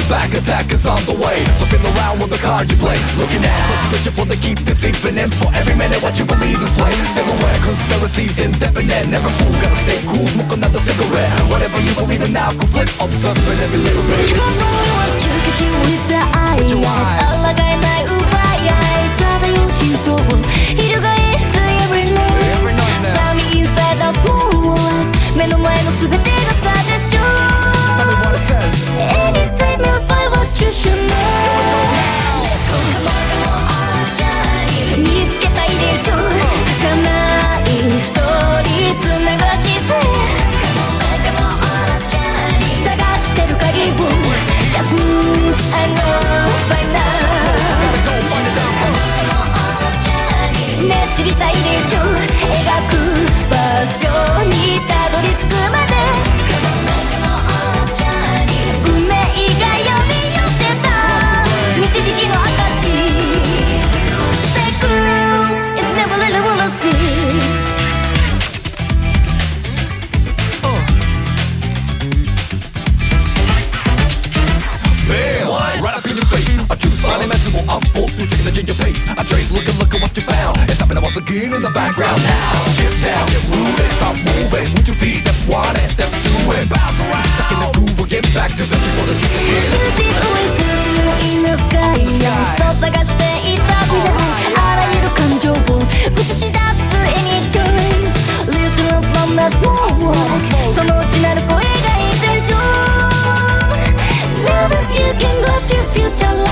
back attack is on the way. So feel around with the card you play. Looking at suspicion for they keep deceiving. And for every minute what you believe is sway. Silhouette conspiracies indefinite. Never fool, gotta stay cool, smoke another cigarette. Whatever you believe in now, conflict, observing every little bit. With the eye, it's all I got my ubaya. Tadayo shinso, hirugai every night. Sami inside the small one. 目の前の全てが suggestion. Tell me what it says. Anytime you find what you should know. 見つけたいでしょ。儚いストーリー繋がして探してる鍵を Just move and go find out. ね知りたいでしょ。描く場所にたどり着くまで運命が呼び寄せた導きの証 Stay cool, it's never really wanna cease. Bam! Right up in your face. A truth unimaginable unfold through taking the ginger pace. I trace, look at what you found. It's happening once again in the background now. Get down, get rooted, stop moving. With your feet, step one and step two and bounce around. Stuck in the groove, we'll get back to searching for the truth. In the sky, そう探していた未来あらゆる感情を映し出す Any choice Little from the small world その内なる声がインテンション Now that you can grasp your future life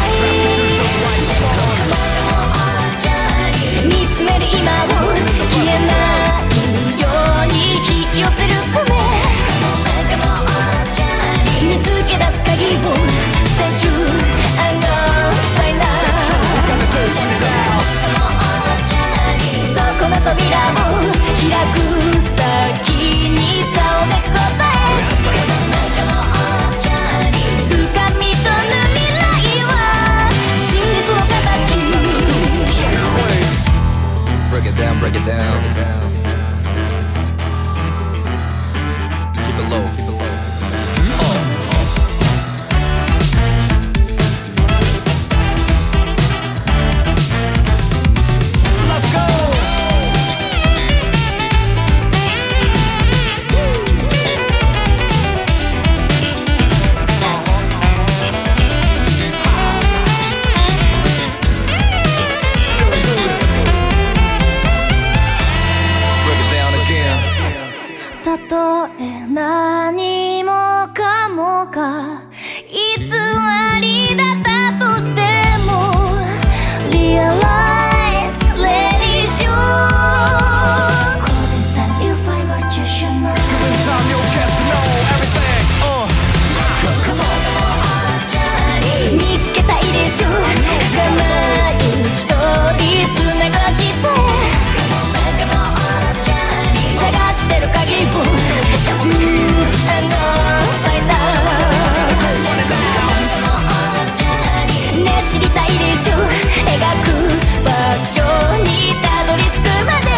見つめる今を消えないように引き寄せるため見つけ出す鍵を Stay true and go find out そこの扉を開く先にざわめく答え掴み取る未来は真実の形 Break it down, break it down. Keep it low, keep it low. Let's go! Break it down again. たとえ何もかもが偽りだったとしても Realize, let it show Cause it's time you find what you should know Time you'll get to know everything. 見つけたいでしょ叶うストーリー繋がして探してる鍵を Just move and go find out ね知りたいでしょ描く場所にたどり着くまで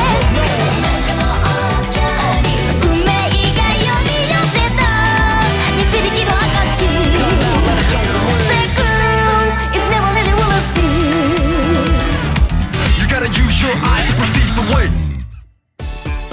運命が呼び寄せた導きの証 Stay cool, it's never really wanna cease. You gotta use your eyes to perceive the way.